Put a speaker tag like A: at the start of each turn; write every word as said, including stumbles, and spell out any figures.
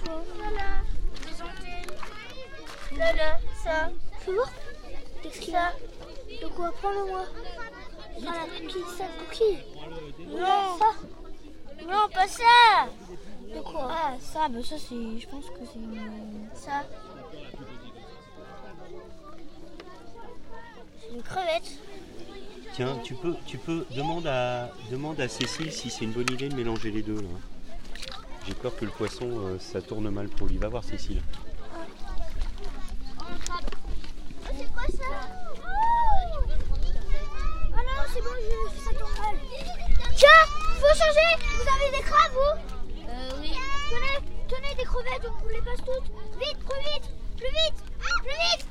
A: quoi?
B: Voilà. Des antennes. Là, là, ça.
A: Fais voir. Qu'est-ce qu'il y a? De quoi? Prends-le-moi. Ah, la coquille, ça, coquille.
B: Non.
A: Ça.
B: Non, pas ça.
A: De quoi?
B: Ah, ça, bah ça c'est. Je pense que c'est une. Ça. C'est une crevette.
C: Tiens, tu peux, tu peux demande à, demande à Cécile si c'est une bonne idée de mélanger les deux là. J'ai peur que le poisson, euh, ça tourne mal pour lui. Va voir Cécile.
B: Oh, c'est quoi ça? Ah non, c'est bon, je, ça tourne mal. Tiens, faut changer. Vous avez des crabes, vous? Euh, oui. Tenez, tenez des crevettes, on vous les passe toutes. Vite, plus vite, plus vite, plus vite.